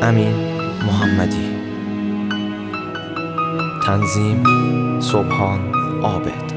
امین محمدی. تنظیم سبحان عابد.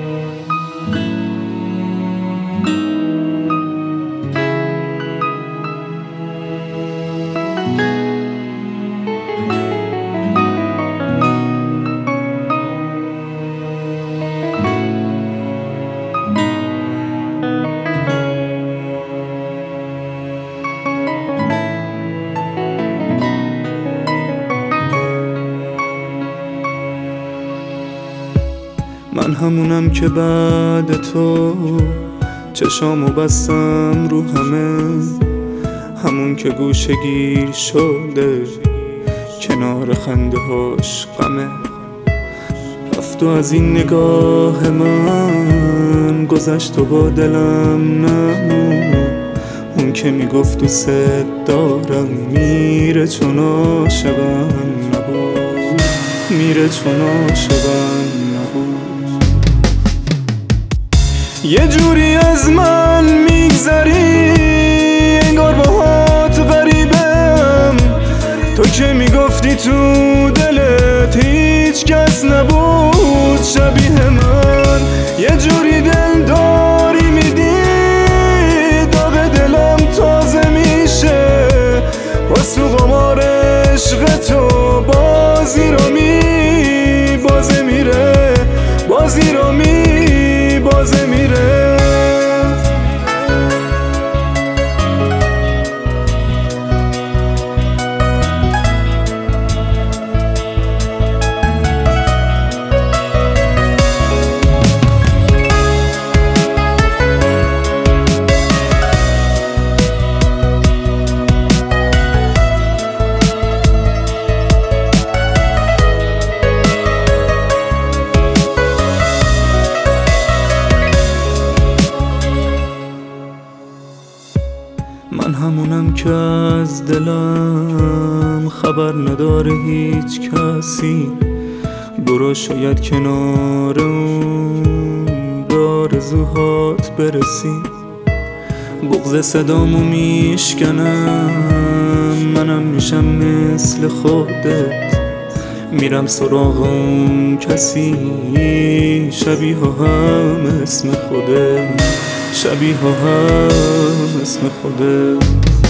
من همونم که بعد تو چشامو بستم رو همه، همون که گوشه گیر شده کنار خنده هاش غمه. رفت و از این نگاه من گذشت و با دلم نمون. اون که میگفت دوست دارم میره چون عاشقم نبود، میره چون عاشقم نبود. یه جوری از من میگذری انگار باهات غریبم، تو که میگفتی تو دلت هیچ کس نبود شبیه من. یه جوری دل داری میدی داغ دلم تازه میشه، باز تو قمار عشق تو بازی رو بازه میره، بازی رو بازه میره. من همونم که از دلم خبر نداره هیچ کسی، برو شاید کنار اون به آرزوهات برسی. بغض صدامو میشکنم منم میشم مثل خودت، میرم سراغ اون کسی شبیه هم اسم خودت، شبیه هم اسم خودت.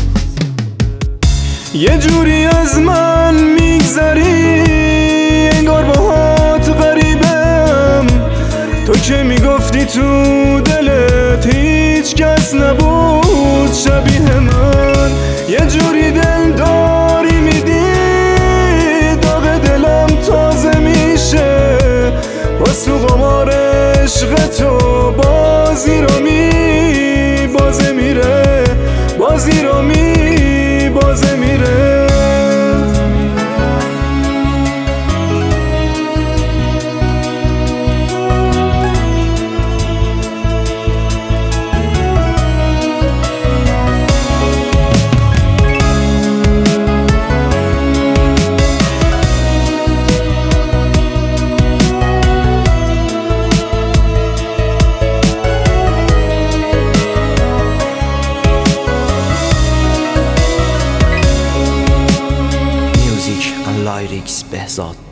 یه جوری از من میگذری انگار باهات غریبم، تو که میگفتی تو دلت هیچ کس نبود شبیه من. یه جوری دل داری میدی داغ دلم تازه میشه، باز تو قمار عشق تو بازی رو بازه میره، بازی رو بازه میره. Lyrics Behzad.